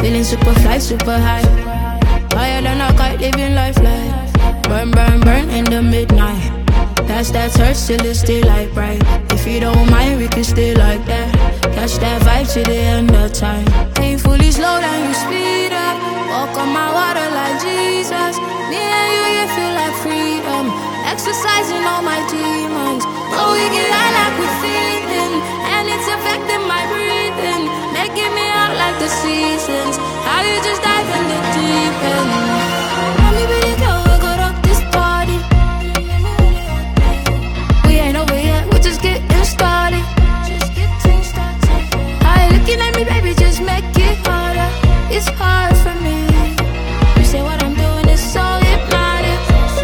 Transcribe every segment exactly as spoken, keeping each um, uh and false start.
Feeling super fly, super high. Higher than a kite, living life like burn, burn, burn in the midnight. That's that touch till it's still like bright. If you don't mind, we can stay like that. Catch that vibe to the end of time. Painfully slow down, you speed up. Walk on my water like Jesus. Me and you, you feel like freedom. Exercising all my demons. Oh, we get high like we're feeling, and it's affecting my breathing. Making me out like the seasons. How you just dive in the deep end. Mommy, baby, girl, we go rock this party. We ain't over yet, we're just getting started. How you looking at me, baby, just make it harder. It's hard for me. You say what I'm doing is so hypnotic.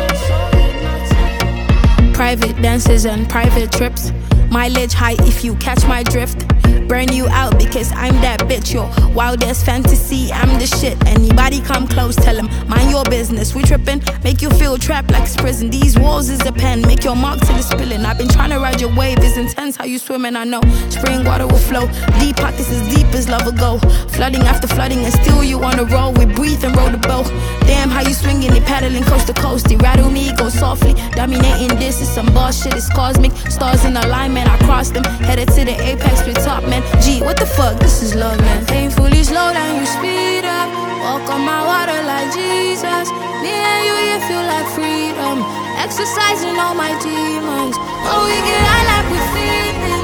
Private dances and private trips. Mileage high if you catch my drift. Burn you out because I'm that bitch. Your wildest fantasy, I'm the shit. Anybody come close, tell them, mind your business. We trippin', make you feel trapped like it's prison. These walls is a pen, make your mark till it's spilling. I've been trying to ride your wave, it's intense how you swimming. I know, spring water will flow. Deep pockets as deep as love will go. Flooding after flooding and still you on the road. We breathe and roll the boat. Damn how you swinging it, paddling coast to coast. They rattle me, go softly, dominating this is some boss shit, it's cosmic. Stars in alignment, I crossed them. Headed to the apex with top men. G, what the fuck, this is love, man. Painfully slow down, you speed up. Walk on my water like Jesus. Me and you, you feel like freedom. Exercising all my demons. Oh, we get high like we're feeling.